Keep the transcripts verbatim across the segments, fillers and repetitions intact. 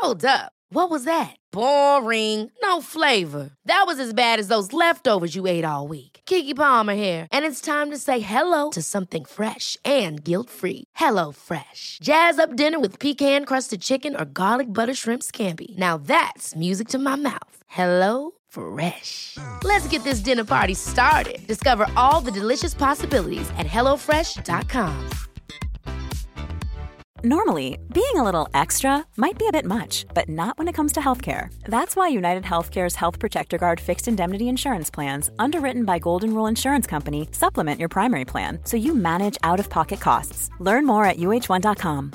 Hold up. What was that? Boring. No flavor. That was as bad as those leftovers you ate all week. Keke Palmer here, and it's time to say hello to something fresh and guilt-free. Hello Fresh. Jazz up dinner with pecan-crusted chicken or garlic butter shrimp scampi. Now that's music to my mouth. Hello Fresh. Let's get this dinner party started. Discover all the delicious possibilities at hello fresh dot com. Normally, being a little extra might be a bit much, but not when it comes to healthcare. That's why United Healthcare's Health Protector Guard fixed indemnity insurance plans, underwritten by Golden Rule Insurance Company, supplement your primary plan so you manage out-of-pocket costs. Learn more at U H one dot com.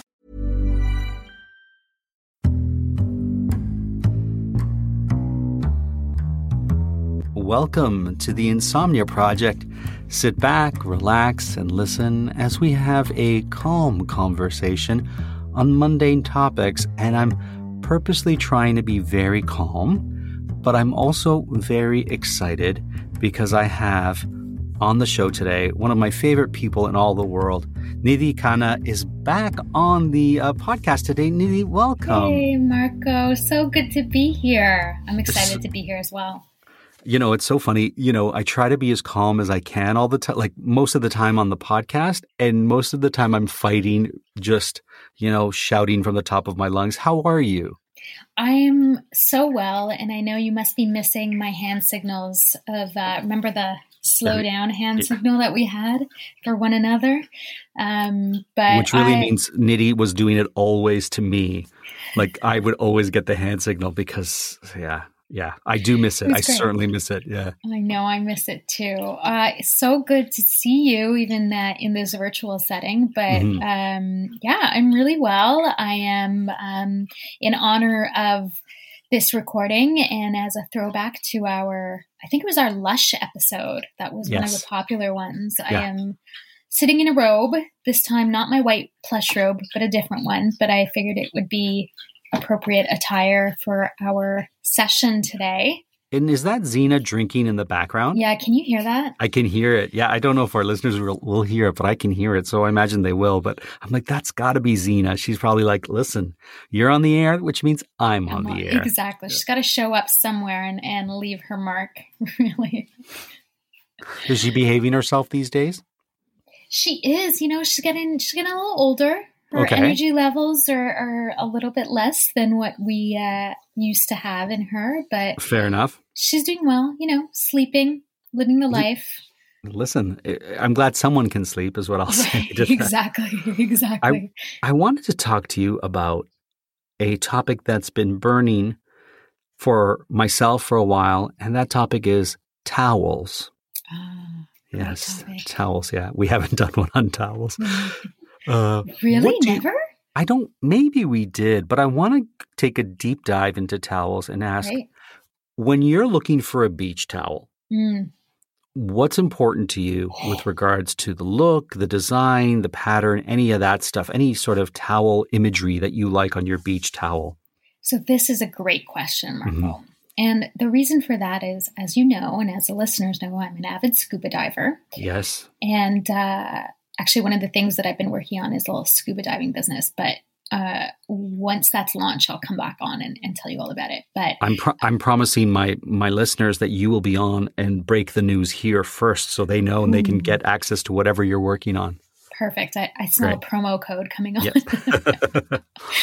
Welcome to the Insomnia Project. Sit back, relax, and listen as we have a calm conversation on mundane topics. And I'm purposely trying to be very calm, but I'm also very excited because I have on the show today one of my favorite people in all the world. Nidhi Khanna is back on the uh, podcast today. Nidhi, welcome. Hey, Marco. So good to be here. I'm excited to be here as well. You know, it's so funny. You know, I try to be as calm as I can all the time, like most of the time on the podcast. And most of the time I'm fighting, just, you know, shouting from the top of my lungs. How are you? I'm so well. And I know you must be missing my hand signals of, uh, remember the slow down hand signal that we had for one another? Um, but Which really I, means Nidhi was doing it always to me. Like I would always get the hand signal because, yeah. Yeah, I do miss it. it I great. certainly miss it. Yeah. I know I miss it too. Uh, it's so good to see you even uh, in this virtual setting. But mm-hmm. um, yeah, I'm really well. I am um, in honor of this recording and as a throwback to our, I think it was our Lush episode. That was yes. one of the popular ones. Yeah. I am sitting in a robe, this time not my white plush robe, but a different one. But I figured it would be appropriate attire for our session today. And is that Xena drinking in the background? Yeah, can you hear that? I can hear it. Yeah, I don't know if our listeners will, will hear it, but I can hear it. So I imagine they will. But I'm like, that's got to be Xena. She's probably like, listen, you're on the air, which means I'm on I'm the air. Exactly. She's got to show up somewhere and, and leave her mark, really. Is she behaving herself these days? She is. You know, she's getting she's getting a little older. Her okay. energy levels are, are a little bit less than what we uh, used to have in her, but fair enough. She's doing well, you know, sleeping, living the life. Listen, I'm glad someone can sleep is what I'll say. Right, exactly, exactly. I, I wanted to talk to you about a topic that's been burning for myself for a while, and that topic is towels. Oh, yes, towels, yeah. We haven't done one on towels. Uh, really? Never? You, I don't, maybe we did, but I want to take a deep dive into towels and ask, right. when you're looking for a beach towel, mm. what's important to you with regards to the look, the design, the pattern, any of that stuff, any sort of towel imagery that you like on your beach towel? So this is a great question, Marco. Mm-hmm. And the reason for that is, as you know, and as the listeners know, I'm an avid scuba diver. Yes. And, uh, actually, one of the things that I've been working on is a little scuba diving business. But uh, once that's launched, I'll come back on and, and tell you all about it. But I'm pro- I'm promising my my listeners that you will be on and break the news here first, so they know and they can get access to whatever you're working on. Perfect. I, I smell Great. a promo code coming on. Yep.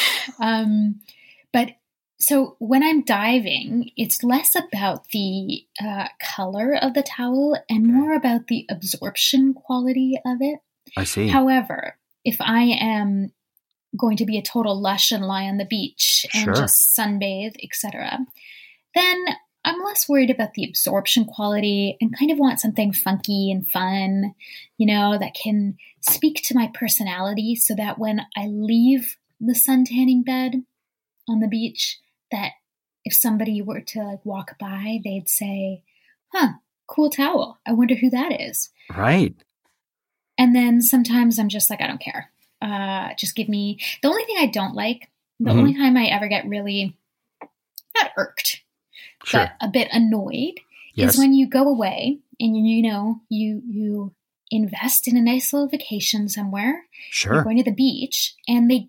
um, but so when I'm diving, it's less about the uh, color of the towel and more about the absorption quality of it. I see. However, if I am going to be a total lush and lie on the beach and sure. just sunbathe, et cetera, then I'm less worried about the absorption quality and kind of want something funky and fun, you know, that can speak to my personality so that when I leave the sun tanning bed on the beach, that if somebody were to like walk by, they'd say, huh, cool towel. I wonder who that is. Right. And then sometimes I'm just like, I don't care. Uh, just give me, the only thing I don't like, the mm-hmm. only time I ever get really, not irked, sure. but a bit annoyed yes. is when you go away and you, you know, you, you invest in a nice little vacation somewhere. Sure. You're going to the beach and they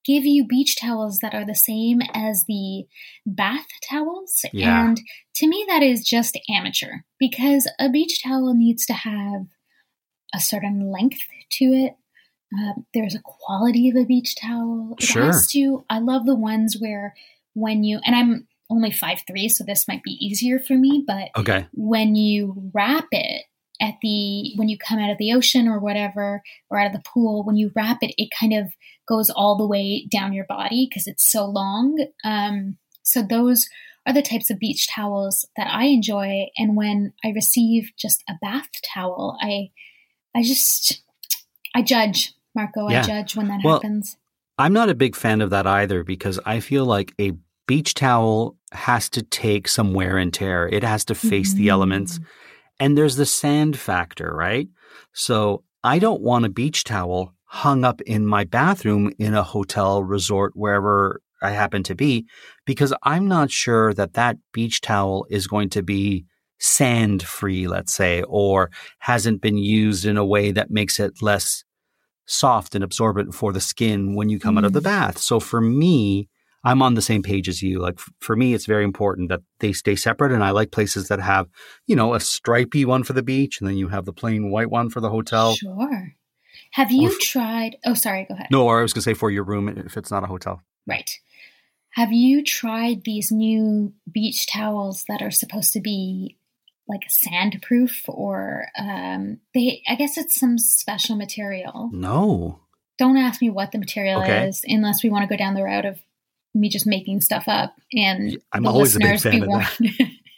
give you beach towels that are the same as the bath towels. Yeah. And to me, that is just amateur, because a beach towel needs to have a certain length to it. Uh, there's a quality of a beach towel. It Sure. has to, I love the ones where when you, and I'm only five three, so this might be easier for me, but Okay. when you wrap it at the, when you come out of the ocean or whatever, or out of the pool, when you wrap it, it kind of goes all the way down your body because it's so long. Um, so those are the types of beach towels that I enjoy. And when I receive just a bath towel, I, I just, I judge, Marco. Yeah. I judge when that Well, happens. I'm not a big fan of that either, because I feel like a beach towel has to take some wear and tear. It has to face the elements. And there's the sand factor, right? So I don't want a beach towel hung up in my bathroom in a hotel, resort, wherever I happen to be, because I'm not sure that that beach towel is going to be sand free, let's say, or hasn't been used in a way that makes it less soft and absorbent for the skin when you come mm. out of the bath. So for me, I'm on the same page as you. Like f- for me, it's very important that they stay separate. And I like places that have, you know, a stripy one for the beach, and then you have the plain white one for the hotel. Sure. Have you f- tried, oh, sorry, go ahead. No, or I was going to say for your room if it's not a hotel. Right. Have you tried these new beach towels that are supposed to be like sandproof, or um, they, I guess it's some special material? No. Don't ask me what the material Okay. is unless we want to go down the route of me just making stuff up and I'm the always a big listeners fan be of warned.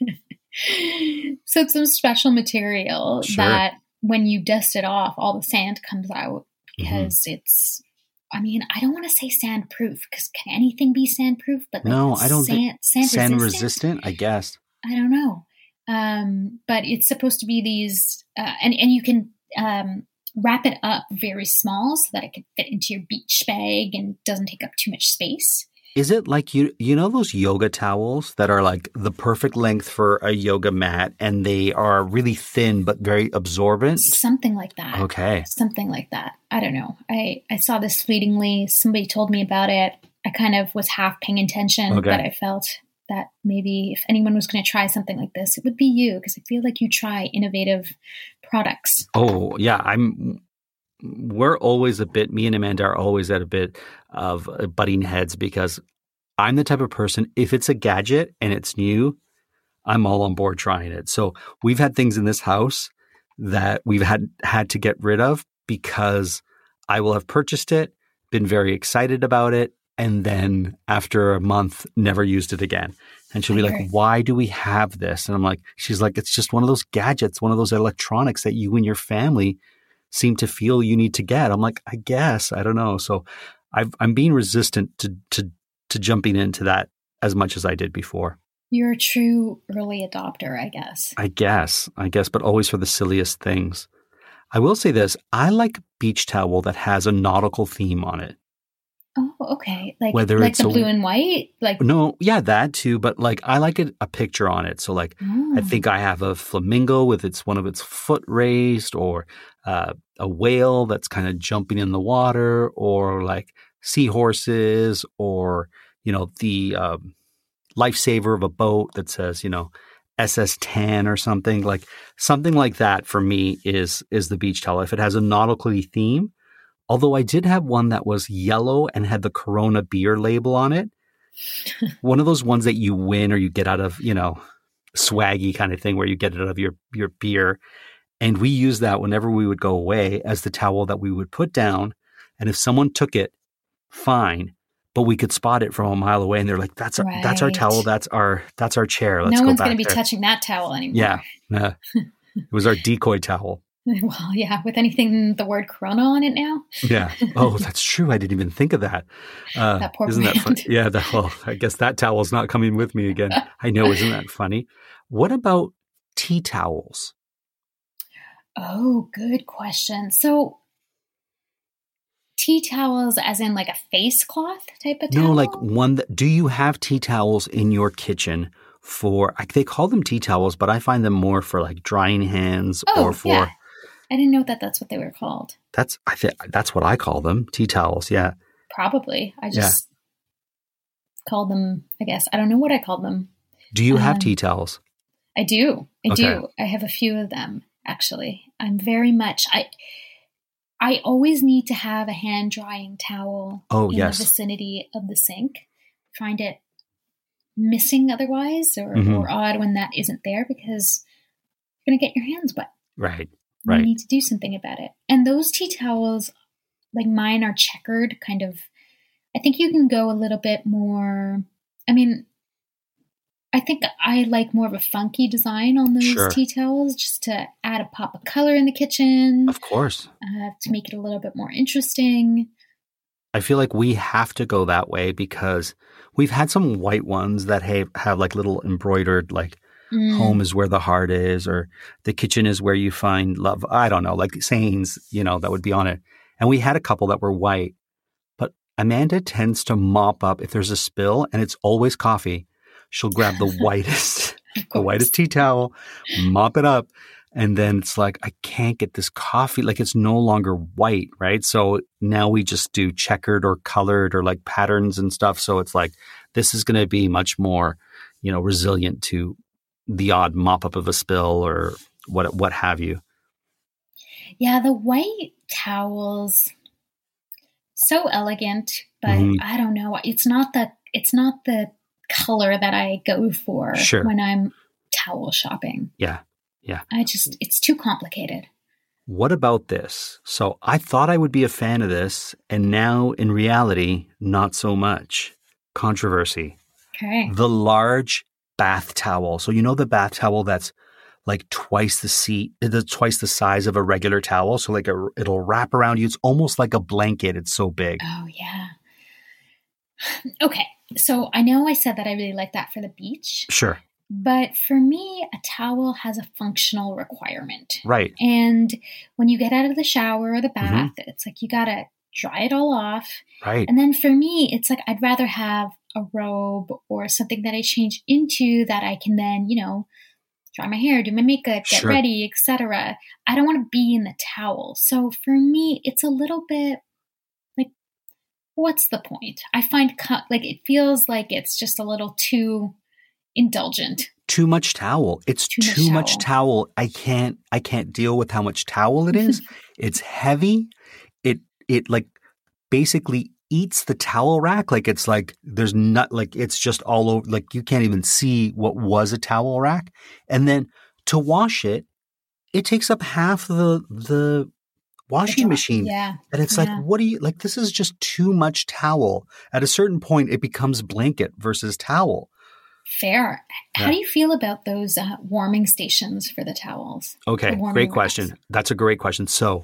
So it's some special material Sure. that when you dust it off, all the sand comes out because Mm-hmm. it's, I mean, I don't want to say sandproof because can anything be sandproof? But like No, I don't sand, think sand, sand resistant? resistant, I guess. I don't know. Um, but it's supposed to be these, uh, and, and you can um, wrap it up very small so that it can fit into your beach bag and doesn't take up too much space. Is it like you you know those yoga towels that are like the perfect length for a yoga mat, and they are really thin but very absorbent? Something like that. Okay. Something like that. I don't know. I, I saw this fleetingly. Somebody told me about it. I kind of was half paying attention, Okay. but I felt that maybe if anyone was going to try something like this, it would be you, because I feel like you try innovative products. Oh, yeah. I'm. We're always a bit, me and Amanda are always at a bit of uh, butting heads, because I'm the type of person, if it's a gadget and it's new, I'm all on board trying it. So we've had things in this house that we've had had to get rid of because I will have purchased it, been very excited about it, and then after a month, never used it again. And she'll be like, why do we have this? And I'm like, she's like, it's just one of those gadgets, one of those electronics that you and your family seem to feel you need to get. I'm like, I guess, I don't know. So I've, I'm being resistant to, to, to jumping into that as much as I did before. You're a true early adopter, I guess. I guess, I guess, but always for the silliest things. I will say this. I like beach towel that has a nautical theme on it. Oh, okay. Like, Whether like it's the a- blue and white? Like, No, yeah, that too. But like, I like it, a picture on it. So like, oh. I think I have a flamingo with its one of its foot raised, or uh, a whale that's kind of jumping in the water, or like seahorses, or you know the um, lifesaver of a boat that says you know S S ten or something like something like that. For me, is is the beach towel if it has a nautical theme. Although I did have one that was yellow and had the Corona beer label on it. One of those ones that you win or you get out of, you know, swaggy kind of thing where you get it out of your, your beer. And we used that whenever we would go away as the towel that we would put down. And if someone took it, fine. But we could spot it from a mile away. And they're like, that's our, Right. that's our towel. That's our, that's our chair. Let's no go one's back going to be there. touching that towel anymore. Yeah. Uh, it was our decoy towel. Well, yeah, with anything the word Corona on it now. Yeah. Oh, that's true. I didn't even think of that. Uh, That poor isn't that brand. funny? Yeah. That, well, I guess that towel's not coming with me again. I know. Isn't that funny? What about tea towels? Oh, good question. So, tea towels, as in like a face cloth type of towel? No, like one that, do you have tea towels in your kitchen for, like, they call them tea towels, but I find them more for like drying hands Oh, or for, yeah. I didn't know that that's what they were called. that's, I think that's what I call them, tea towels. Yeah. probably. I just yeah. called them, I guess. I don't know what I called them. Do you have um, tea towels? I do. I okay. do. I have a few of them, actually. I'm very much, I I always need to have a hand drying towel oh, in yes. the vicinity of the sink. I find it missing otherwise or, mm-hmm. or odd when that isn't there because you're going to get your hands wet. Right, right. You need to do something about it. And those tea towels, like mine are checkered kind of. I think you can go a little bit more, I mean, I think I like more of a funky design on those sure. tea towels just to add a pop of color in the kitchen. Of course. Uh, to make it a little bit more interesting. I feel like we have to go that way because we've had some white ones that have, have like little embroidered, like mm. home is where the heart is, or the kitchen is where you find love. I don't know, like sayings, you know, that would be on it. And we had a couple that were white. But Amanda tends to mop up if there's a spill and it's always coffee. She'll grab the whitest, the whitest tea towel, mop it up. And then it's like, I can't get this coffee. Like it's no longer white, right? So now we just do checkered or colored or like patterns and stuff. So it's like, this is going to be much more, you know, resilient to the odd mop up of a spill or what, what have you. Yeah. The white towels, so elegant, but mm-hmm. I don't know. It's not the, it's not the color that I go for sure. when I'm towel shopping. Yeah. Yeah. I just, it's too complicated. What about this? So I thought I would be a fan of this, and now in reality, not so much. Controversy. Okay. The large bath towel. So you know the bath towel that's like twice the seat, twice the size of a regular towel. So like a, it'll wrap around you. It's almost like a blanket. It's so big. Oh, yeah. Okay. So I know I said that I really like that for the beach. Sure. But for me, a towel has a functional requirement. Right. And when you get out of the shower or the bath, mm-hmm. it's like you got to dry it all off. Right. And then for me, it's like I'd rather have a robe or something that I change into that I can then, you know, dry my hair, do my makeup, get sure. ready, et cetera. I don't want to be in the towel. So for me, it's a little bit like, what's the point? I find co- like it feels like it's just a little too indulgent. Too much towel. It's too, too much, much towel. towel. I can't I can't deal with how much towel it is. It's heavy. It it like basically eats the towel rack. Like it's like there's not like it's just all over, like you can't even see what was a towel rack. And then to wash it, it takes up half the the washing machine. Yeah. And it's yeah. like, what do you like? This is just too much towel. At a certain point, it becomes blanket versus towel. Fair. How yeah. do you feel about those uh, warming stations for the towels? Okay, the great question. racks? That's a great question. So,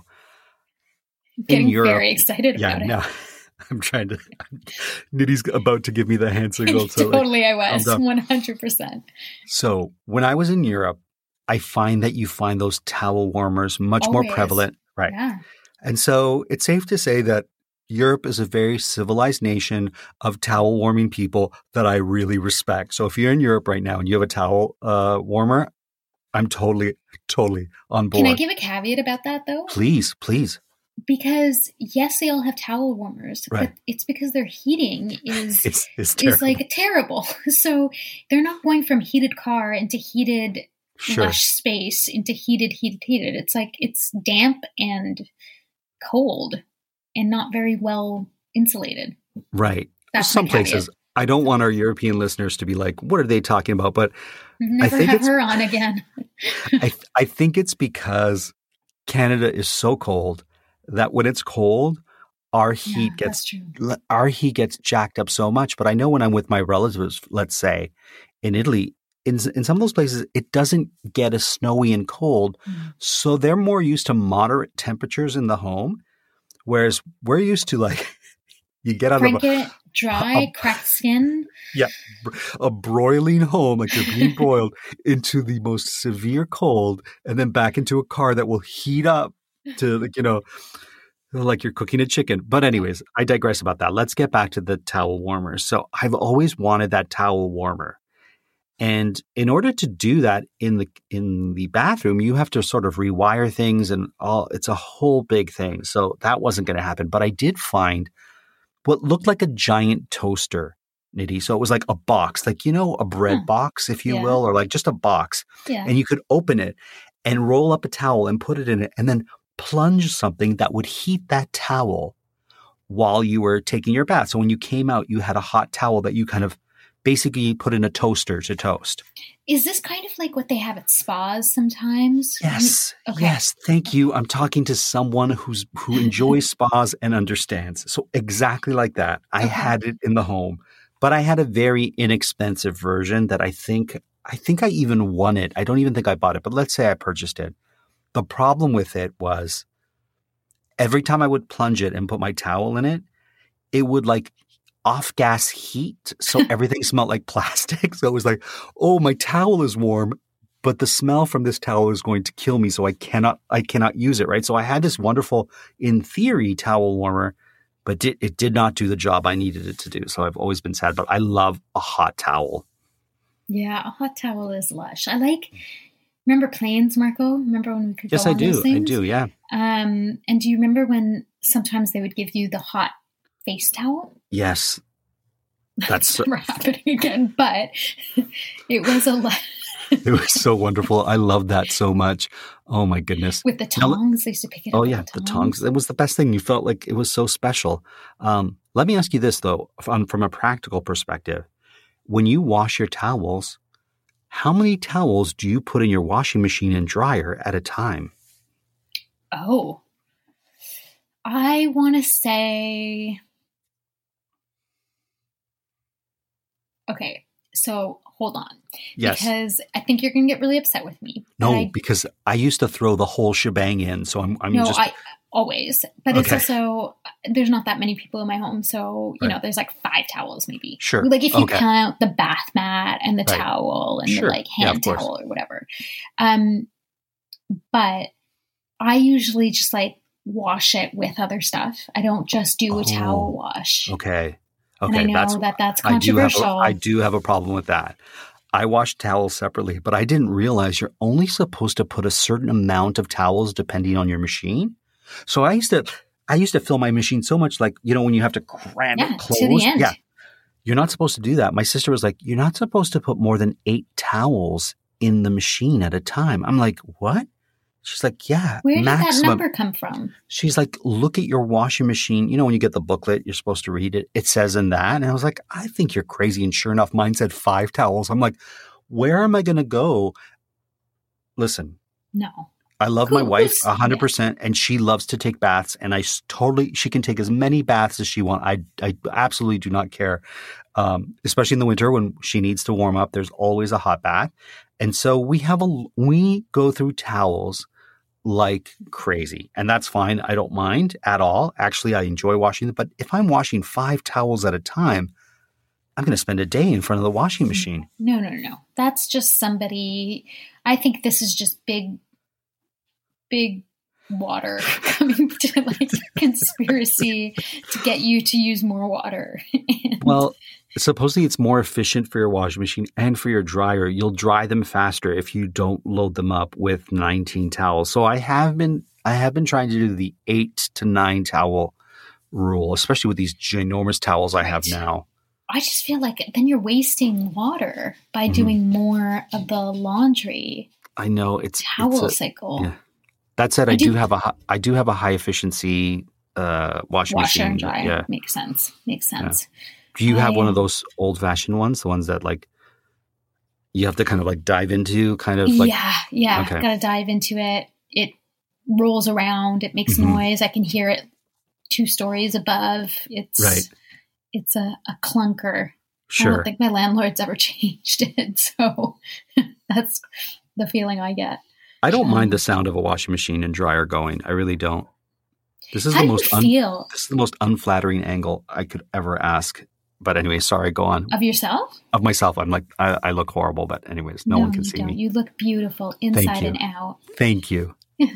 I'm getting in Europe, very excited yeah, about no, it. I'm trying to. Nidhi's about to give me the hand signal. So totally, like, I was one hundred percent. So when I was in Europe, I find that you find those towel warmers much Always. more prevalent, right? Yeah. And so it's safe to say that Europe is a very civilized nation of towel warming people that I really respect. So if you're in Europe right now and you have a towel uh, warmer, I'm totally, totally on board. Can I give a caveat about that though? Please, please. Because yes, they all have towel warmers, right. but it's because their heating is it's, it's is like terrible. So they're not going from heated car into heated sure. lush space into heated, heated, heated. It's like it's damp and cold. And not very well insulated. Right. That's some places. I don't want our European listeners to be like, what are they talking about? But never I think have it's, her on again. I, I think it's because Canada is so cold that when it's cold, our heat yeah, gets our heat gets jacked up so much. But I know when I'm with my relatives, let's say in Italy, in in some of those places, it doesn't get as snowy and cold, mm. so they're more used to moderate temperatures in the home. Whereas we're used to like, you get out Crank of a, it, dry, a, cracked skin. Yeah. A broiling home, like you're being broiled into the most severe cold and then back into a car that will heat up to like, you know, like you're cooking a chicken. But anyways, I digress about that. Let's get back to the towel warmers. So I've always wanted that towel warmer. And in order to do that in the in the bathroom, you have to sort of rewire things and all. It's a whole big thing. So that wasn't going to happen. But I did find what looked like a giant toaster, Nidhi. So it was like a box, like, you know, a bread Huh. box, if you Yeah. will, or like just a box. Yeah. And you could open it and roll up a towel and put it in it and then plunge something that would heat that towel while you were taking your bath. So when you came out, you had a hot towel that you kind of basically put in a toaster to toast. Is this kind of like what they have at spas sometimes? Yes. Okay. Yes. Thank you. I'm talking to someone who's who enjoys spas and understands. So exactly like that. I Okay. had it in the home, but I had a very inexpensive version that I think I think I even won it. I don't even think I bought it, but let's say I purchased it. The problem with it was every time I would plunge it and put my towel in it, it would like off gas heat. So everything smelled like plastic. So it was like, oh, my towel is warm, but the smell from this towel is going to kill me. So I cannot, I cannot use it. Right. So I had this wonderful, in theory, towel warmer, but it, it did not do the job I needed it to do. So I've always been sad, but I love a hot towel. Yeah, a hot towel is lush. I like, remember planes, Marco? Remember when we could Yes, go I on those do. I things? do. Yeah. Um, and do you remember when sometimes they would give you the hot face towel? Yes. That's so, Never happening again, but it was a lot. it was so wonderful. I love that so much. Oh my goodness. With the Now, tongs, they used to pick it Oh up with yeah, the the tongs. tongs. It was the best thing. You felt like it was so special. Um, let me ask you this though, from, from a practical perspective. When you wash your towels, how many towels do you put in your washing machine and dryer at a time? Oh, I want to say, okay, so hold on. Yes. Because I think you're going to get really upset with me. but No, I, because I used to throw the whole shebang in. So I'm, I'm no, just, I always, but it's Okay. also, there's not that many people in my home. So, you Right. know, there's like five towels maybe. Sure. Like if you Okay. count the bath mat and the Right. towel and Sure. the like Yeah, of hand course. towel or whatever. Um, but I usually just like wash it with other stuff. I don't just do a Oh, towel wash. okay. And Okay. I know That's, that that's I do have a, controversial. I do have a problem with that. I wash towels separately, but I didn't realize you're only supposed to put a certain amount of towels depending on your machine. So I used to, I used to fill my machine so much, like, you know, when you have to cram Yeah, it close. to the end. Yeah. You're not supposed to do that. My sister was like, you're not supposed to put more than eight towels in the machine at a time. I'm like, what? She's like, yeah, Where did that maximum. number come from? She's like, look at your washing machine. You know, when you get the booklet, you're supposed to read it. It says in that. And I was like, I think you're crazy. And sure enough, mine said five towels. I'm like, where am I going to go? Listen, No. I love Who- my wife who's- one hundred percent, and she loves to take baths. And I s- totally, she can take as many baths as she wants. I, I absolutely do not care, um, especially in the winter when she needs to warm up. There's always a hot bath. And so we have a, we go through towels like crazy. And that's fine. I don't mind at all. Actually, I enjoy washing them. But if I'm washing five towels at a time, I'm going to spend a day in front of the washing machine. No, no, no, no. That's just somebody. I think this is just big, big water coming to like conspiracy to get you to use more water. And Well, supposedly it's more efficient for your washing machine and for your dryer. You'll dry them faster if you don't load them up with nineteen towels. So I have been I have been trying to do the eight to nine towel rule, especially with these ginormous towels I have Right. now. I just feel like then you're wasting water by Mhm. doing more of the laundry I know it's towel it's a, cycle. yeah. That said, I, I do do- have a hi- I do have a high efficiency uh, washing Washer machine. and dryer. Yeah. Makes sense. Makes sense. Do you have one I- of those old fashioned ones, the ones that like you have to kind of like dive into, kind of like yeah, yeah. Okay. Got to dive into it. It rolls around. It makes Mhm. noise. I can hear it two stories above. It's Right. It's a, a clunker. I sure. don't think my landlord's ever changed it, so that's the feeling I get. I don't mind Um, the sound of a washing machine and dryer going. I really don't. This is How the do most you un- feel this is the most unflattering angle I could ever ask. But anyway, sorry, go on. of yourself? Of myself, I'm like I, I look horrible, but anyways, no, one can you see don't. me. You look beautiful inside you. and out. Thank you.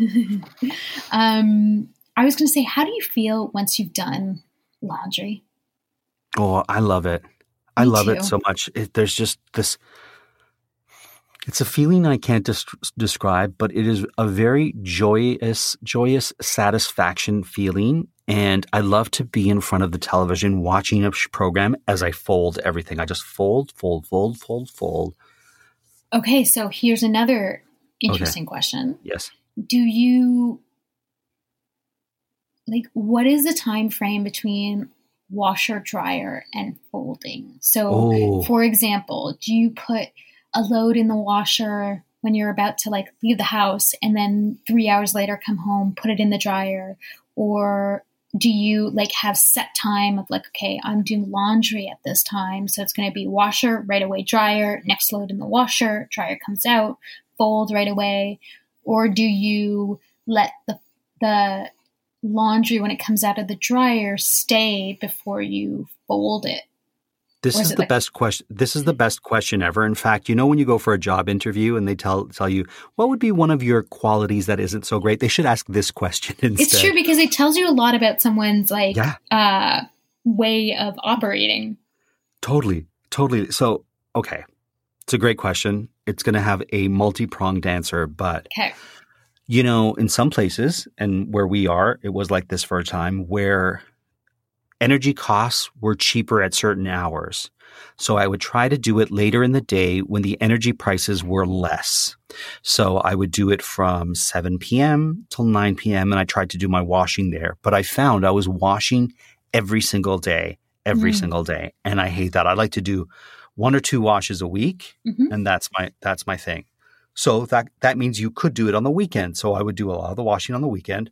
um, I was going to say, how do you feel once you've done laundry? Oh, I love it. I Me love too. it so much. It, there's just this. It's a feeling I can't des- describe, but it is a very joyous, joyous satisfaction feeling. And I love to be in front of the television watching a sh- program as I fold everything. I just fold, fold, fold, fold, fold. Okay, so here's another interesting okay. question. Yes. Do you, like, what is the time frame between washer, dryer, and folding? So, oh. for example, do you put a load in the washer when you're about to, like, leave the house and then three hours later come home, put it in the dryer? Or do you, like, have set time of, like, okay, I'm doing laundry at this time, so it's going to be washer, right away dryer, next load in the washer, dryer comes out, fold right away? Or do you let the the laundry, when it comes out of the dryer, stay before you fold it? This is, is the like- best question. This is the best question ever. In fact, you know, when you go for a job interview and they tell tell you what would be one of your qualities that isn't so great, they should ask this question instead. It's true, because it tells you a lot about someone's like yeah. uh, way of operating. Totally, totally. So, okay, it's a great question. It's going to have a multi-pronged answer, but okay. you know, in some places and where we are, it was like this for a time where energy costs were cheaper at certain hours. So I would try to do it later in the day when the energy prices were less. So I would do it from seven p.m. till nine p.m. and I tried to do my washing there. But I found I was washing every single day, every mm. single day. And I hate that. I like to do one or two washes a week. Mm-hmm. And that's my, that's my thing. So that, that means you could do it on the weekend. So I would do a lot of the washing on the weekend.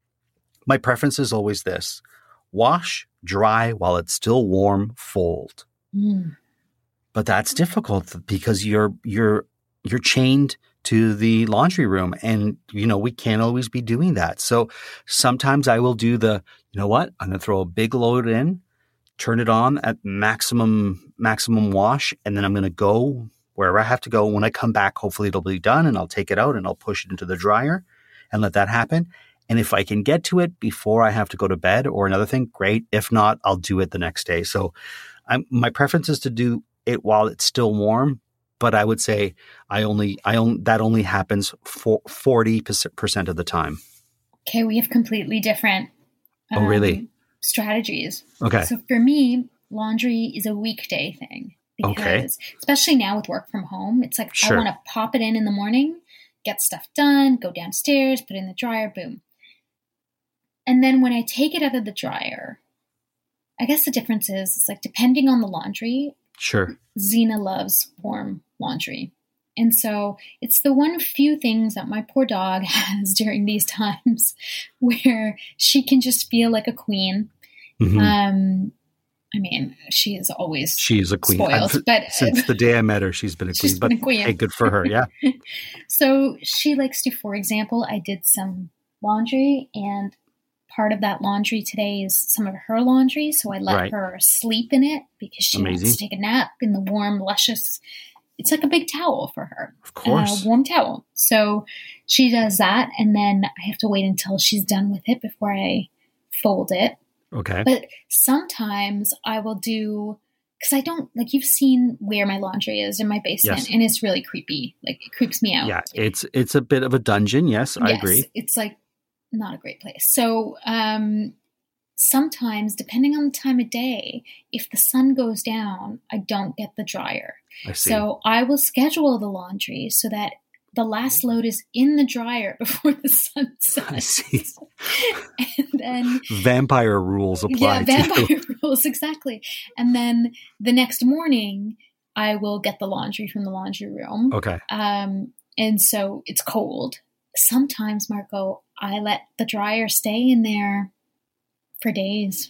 My preference is always this: wash, dry while it's still warm, fold. Mm. But that's difficult because you're you're you're chained to the laundry room, and you know we can't always be doing that. So sometimes I will do the, you know what, I'm going to throw a big load in, turn it on at maximum maximum wash, and then I'm going to go wherever I have to go. When I come back, hopefully it'll be done, and I'll take it out and I'll push it into the dryer and let that happen. And if I can get to it before I have to go to bed or another thing, great. If not, I'll do it the next day. So I'm, my preference is to do it while it's still warm, but I would say I only, I only, that only happens for forty percent of the time. Okay. We have completely different um, oh, really? strategies. Okay. So for me, laundry is a weekday thing because okay. especially now with work from home, it's like, sure. I want to pop it in in the morning, get stuff done, go downstairs, put it in the dryer, boom. And then when I take it out of the dryer, I guess the difference is, it's like, depending on the laundry. Sure. Xena loves warm laundry. And so it's the one few things that my poor dog has during these times where she can just feel like a queen. Mm-hmm. Um, I mean, she is always she is a queen. spoiled. I've, but since the day I met her, she's been a queen. She's but been a queen. Hey, good for her. Yeah. So she likes to, for example, I did some laundry, and part of that laundry today is some of her laundry. So I let right. her sleep in it because she Amazing. wants to take a nap in the warm, luscious. It's like a big towel for her. Of course. A warm towel. So she does that. And then I have to wait until she's done with it before I fold it. Okay. But sometimes I will do, because I don't, like, you've seen where my laundry is in my basement, yes. and it's really creepy. Like, it creeps me out. Yeah, it's it's a bit of a dungeon. Yes, I yes, agree. It's like not a great place. So um, sometimes, depending on the time of day, if the sun goes down, I don't get the dryer. I see. So I will schedule the laundry so that the last load is in the dryer before the sun sets. I see. And then vampire rules apply. Yeah, vampire rules, exactly. And then the next morning, I will get the laundry from the laundry room. Okay. Um, and so it's cold. Sometimes, Marco, I let the dryer stay in there for days.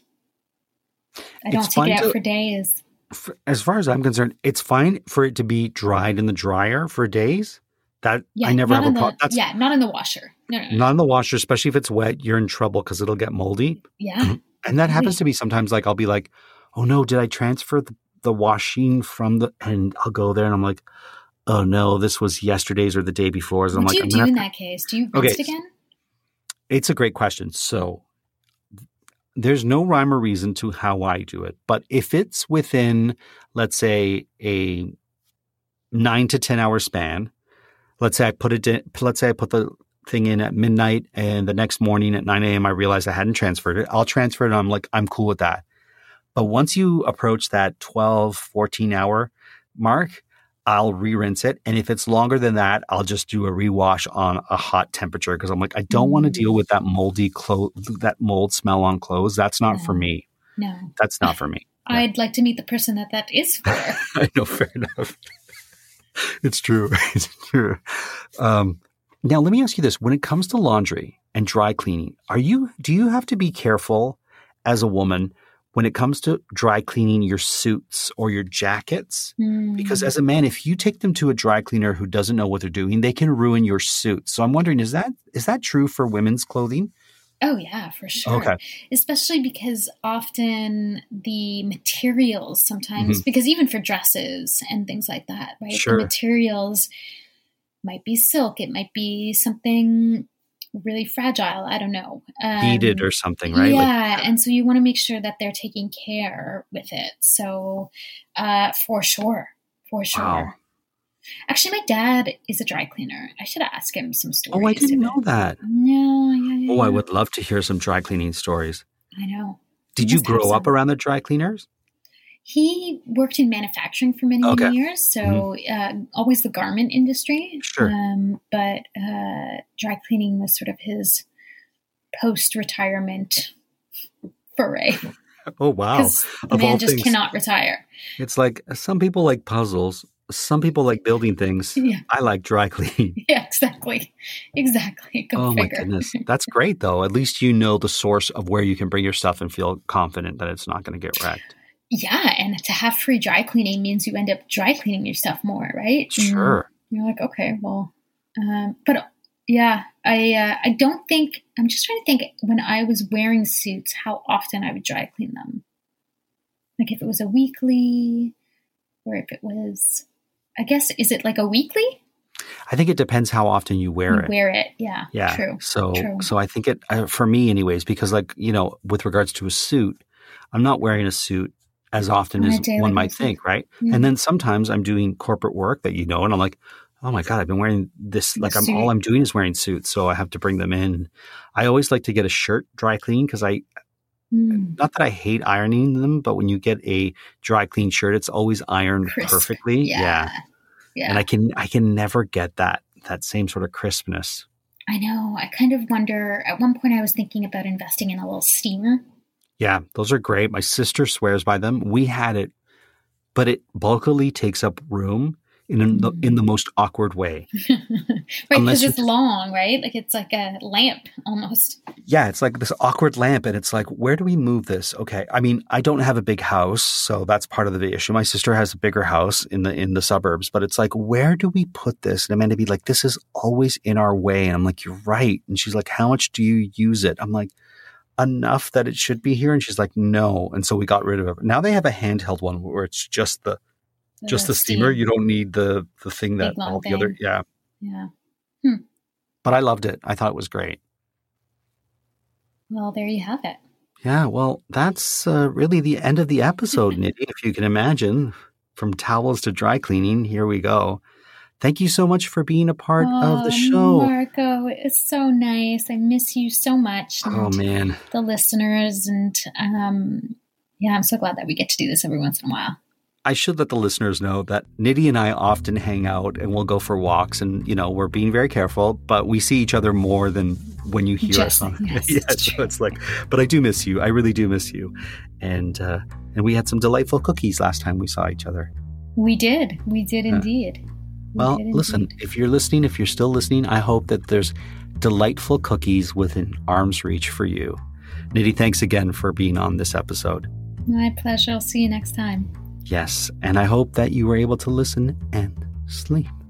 I don't it's take it out to, for days. For, as far as I'm concerned, it's fine for it to be dried in the dryer for days. That yeah, I never have a problem. Yeah, not in the washer. No, no, no. Not in the washer, especially if it's wet. You're in trouble because it'll get moldy. Yeah. And that happens to me sometimes. Like, I'll be like, oh no, did I transfer the, the washing from the, and I'll go there and I'm like, oh no, this was yesterday's or the day before's. And what I'm do like, you I'm do in to... that case? Do you rinse okay. it again? It's a great question. So there's no rhyme or reason to how I do it. But if it's within, let's say, a nine to ten hour span, let's say I put it in, let's say I put the thing in at midnight and the next morning at nine a.m. I realized I hadn't transferred it, I'll transfer it. And I'm like, I'm cool with that. But once you approach that twelve, fourteen hour mark, I'll re-rinse it. And if it's longer than that, I'll just do a rewash on a hot temperature because I'm like, I don't mm. want to deal with that moldy clothes, that mold smell on clothes. That's not no. for me. No. That's not for me. I'd like to meet the person that that is for. I know, fair enough. It's true. It's true. Um, now, let me ask you this. When it comes to laundry and dry cleaning, are you, do you have to be careful as a woman when it comes to dry cleaning your suits or your jackets? Mm. Because as a man, if you take them to a dry cleaner who doesn't know what they're doing, they can ruin your suit. So I'm wondering, is that is that true for women's clothing? Oh, yeah, for sure. Okay. Especially because often the materials sometimes, mm-hmm. because even for dresses and things like that, right? Sure. The materials might be silk. It might be something really fragile. I don't know. Um, Beaded or something, right? Yeah. Like, and so you want to make sure that they're taking care with it. So uh, for sure, for sure. Wow. Actually, my dad is a dry cleaner. I should ask him some stories. Oh, I didn't know that. No, yeah, yeah. Oh, yeah. I would love to hear some dry cleaning stories. I know. Did you grow up around the dry cleaners? He worked in manufacturing for many, okay. many years. So mm-hmm. uh, always the garment industry. Sure. Um, but uh, dry cleaning was sort of his post-retirement foray. Oh, wow. Because the man just things, cannot retire. It's like some people like puzzles. Some people like building things. Yeah. I like dry cleaning. Yeah, exactly. Exactly. Go oh, figure. my goodness. That's great, though. At least you know the source of where you can bring your stuff and feel confident that it's not going to get wrecked. Yeah. And to have free dry cleaning means you end up dry cleaning your stuff more, right? Sure. And you're like, okay, well, um, but yeah, I, uh, I don't think, I'm just trying to think when I was wearing suits, how often I would dry clean them. Like if it was a weekly or if it was, I guess, is it like a weekly? I think it depends how often you wear you it. Wear it, yeah. Yeah. True. So, true. so I think it, uh, for me anyways, because like, you know, with regards to a suit, I'm not wearing a suit as often as one might think, right? Yeah. And then sometimes I'm doing corporate work that you know, and I'm like, oh my God, I've been wearing this, like I'm, all I'm doing is wearing suits. So I have to bring them in. I always like to get a shirt dry clean because I, mm. not that I hate ironing them, but when you get a dry clean shirt, it's always ironed Crisp. perfectly. Yeah. yeah. Yeah. And I can, I can never get that, that same sort of crispness. I know. I kind of wonder, at one point I was thinking about investing in a little steamer. Yeah, those are great. My sister swears by them. We had it, but it bulkily takes up room in a, mm. in the most awkward way. Right, because it's long, right? Like it's like a lamp almost. Yeah, it's like this awkward lamp, and it's like, where do we move this? Okay, I mean, I don't have a big house, so that's part of the issue. My sister has a bigger house in the in the suburbs, but it's like, where do we put this? And Amanda be like, this is always in our way. And I'm like, you're right. And she's like, how much do you use it? I'm like, enough that it should be here. And she's like, no. And so we got rid of it. Now they have a handheld one where it's just the the just the steamer. Steam. You don't need the the thing that all the thing. other yeah yeah. Hmm. But I loved it. I thought it was great. Well, there you have it. Yeah. Well, that's uh, really the end of the episode, Nidhi. If you can imagine, from towels to dry cleaning. Here we go. Thank you so much for being a part oh, of the show. Marco, it's so nice. I miss you so much. Oh, man. The listeners. And um, yeah, I'm so glad that we get to do this every once in a while. I should let the listeners know that Nidhi and I often hang out and we'll go for walks and, you know, we're being very careful, but we see each other more than when you hear Just, us on. Yes, yeah, it's so true. It's like, but I do miss you. I really do miss you. And, uh, and we had some delightful cookies last time we saw each other. We did. We did yeah. indeed. Well, listen, if you're listening, if you're still listening, I hope that there's delightful cookies within arm's reach for you. Nidhi, thanks again for being on this episode. My pleasure. I'll see you next time. Yes, and I hope that you were able to listen and sleep.